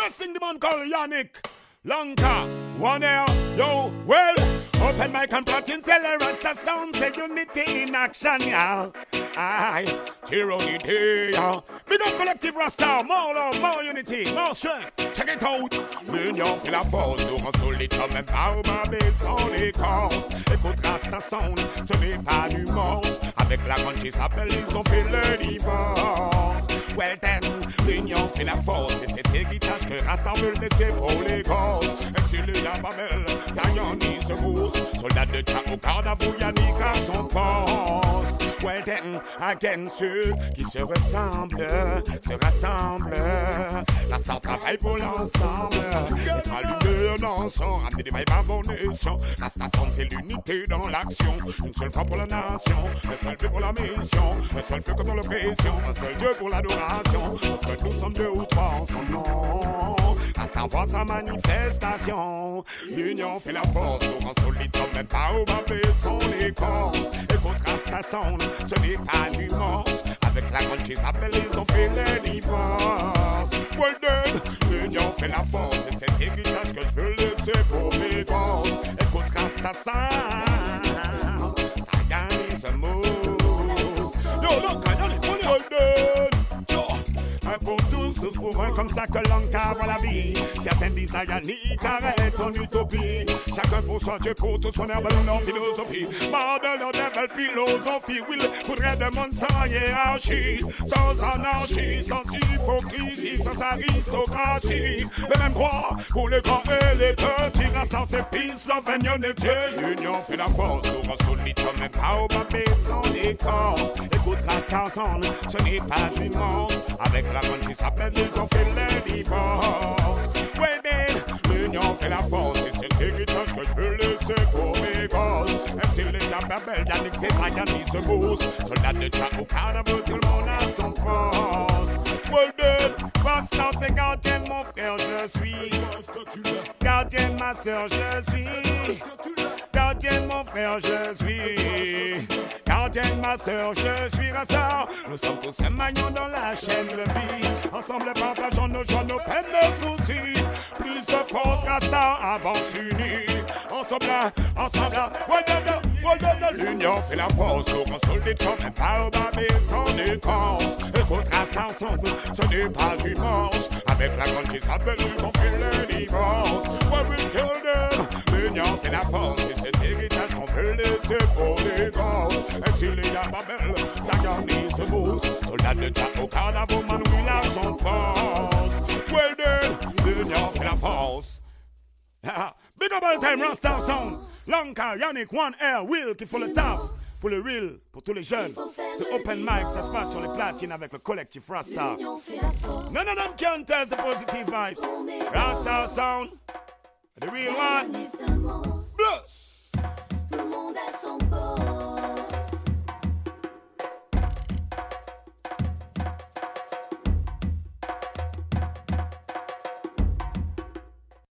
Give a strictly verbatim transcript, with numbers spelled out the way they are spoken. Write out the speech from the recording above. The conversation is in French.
Blessing the man called Yannick Lanka. One air, yo, well. Open mic and plotting, tell the Rasta sound, say unity in action, yeah. Aye, tyranny, yeah. Big up collective Rasta, more love, more unity, more strength. Check it out. L'union fait la force, nous consolidons même pas au bas, mais sans les corses. Écoute Rasta sound, ce n'est pas du morse. Avec la grande qui s'appelle, ils ont fait le divorce. Well then, l'union fait la force, et c'est héritage que Rasta veut laisser pour les gosses. Exilé à Babel, Zion y se mousse. Soldat de Tchao, Cardavou, Yannick à son poste. Well then, again, ceux qui se ressemblent, se rassemblent. La star travaille pour l'ensemble. Laisse-moi l'unir dans son, ramener des vibes à vos nations. La station, c'est l'unité dans l'action. Une seule fois pour la nation, un seul feu pour la mission. Un seul feu contre l'oppression, un seul Dieu pour l'adoration. Parce que nous sommes deux ou trois en son nom. Rasta voit sa manifestation. L'union fait la force, nous en solide comme même pas au bas, sont les forces. Écoute Rasta sound, ce n'est pas du morse. Avec la grande qui s'appelle, ils ont fait les divorces. Well then, l'union fait la force. Et cet héritage que je veux laisser pour mes gosses. Écoute Rasta sound, ça gagne ce mousse. Yo, look, I got it, well then. Un pour tous, tous pour un, comme ça que Lanka voit la vie. Certains disent à Yannick, arrête ton utopie. Chacun pour soi, Dieu pour tous, son herbe, non philosophie. Mort de leur belle philosophie, will faudrait des mondes sans hiérarchie, sans anarchie, sans hypocrisie, sans aristocratie. Le même droit pour les grands et les petits. Restant ses peace, love and unity. L'union fait la force, nous on solide comme même pas au bas, mais sans écorce. Écoute Rasta sound, ce n'est pas du monstre. Avec la grande qui s'appelle, ils ont fait les divorces. Ouais, ben, l'union fait la force. Et c'est héritage que je veux laisser pour mes gosses. Même s'il est la Babel, Yannick, c'est ça, Yannick se mousse. Soldat de Tchao, Cardavou, tout le monde a son poste. Ouais, ben, Rasta, c'est gardien de mon frère, je suis. Gardien de ma soeur, je suis. Gardien de mon frère, je suis. Gardien de ma soeur, je suis Rasta. Nous sommes tous un maillon dans la chaîne de vie. Ensemble partageons nos joies, nos peines, nos soucis. Plus de force, Rasta, avance unis. Ensemble, ensemble, l'union fait la force. Nous consolide comme un pas au bas, mais sans écorce. Écoute, Rasta ensemble, ce n'est pas du morse. Avec la grande qui s'appelle, ils ont fait le divorce. What we tell them, l'union fait la force. Et cet héritage qu'on peut laisser pour les gosses. Exilé à Babel, Zion y se mousse. Soldat de Tchao, Cardavou, Manouil à son poste. Well then, l'union fait la force. Big up all time, Rasta sound. Lanka, Yannick, One Air, Will qui faut le taf. Pour le real, pour tous les jeunes. C'est open mic, ça se passe sur les platines avec le collectif Rasta. None of them can test the positive vibes. Rasta sound, the real one. Plus. Tout le monde a son